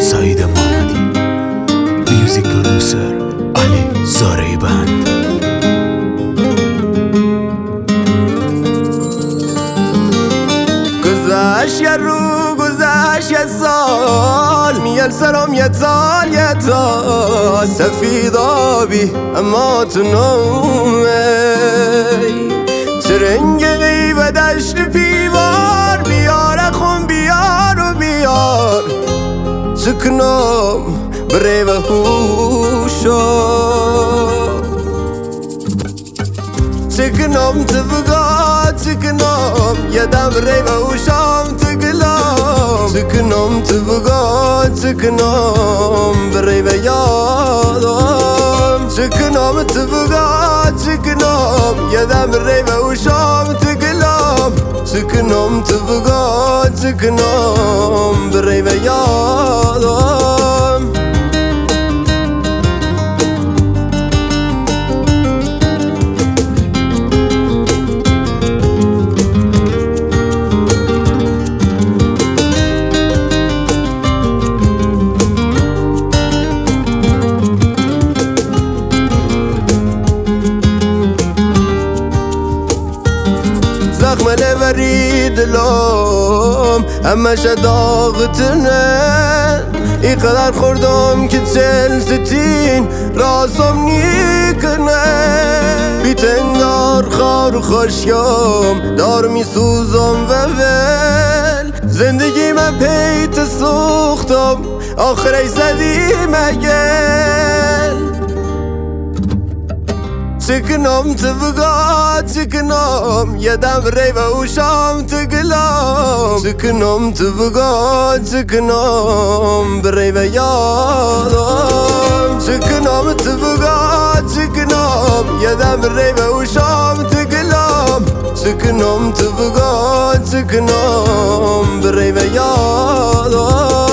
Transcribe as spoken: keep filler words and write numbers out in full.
سعید محمدی، میوزیک پرودوسر علی زارعی بند. گذشت یه رو گذشت یه سال، میل سرم یه تال یه تال، سفید آبی اما تو نومه، ترنگ غیب دشت پیوار، بیار خون بیار و بیار، سکنم بره و هوشا، سکنم تبقى سکنم یه دم ری و هوشام تقلم، سکنم تبقى سکنم بره و یادم، سکنم تبقى سکنم یه دم ری و هوشام تقلم، سکنم تبقى سکنم بره و یادم. زخم لبری دلم همش داغتنه، این قدر خوردم که چل ستین راسم نیکنه، بیتنگار خار و خشکم دار می سوزم و ول، زندگی من پیت سوختم آخرش زدی مگل، سکنم تبقى سکنم یه دم ری و هوشام تقلم، سکنم تبقى سکنم بری و یادم، سکنم تبقى سکنم یه دم ری و هوشام تقلم، سکنم تبقى سکنم بری و یادم.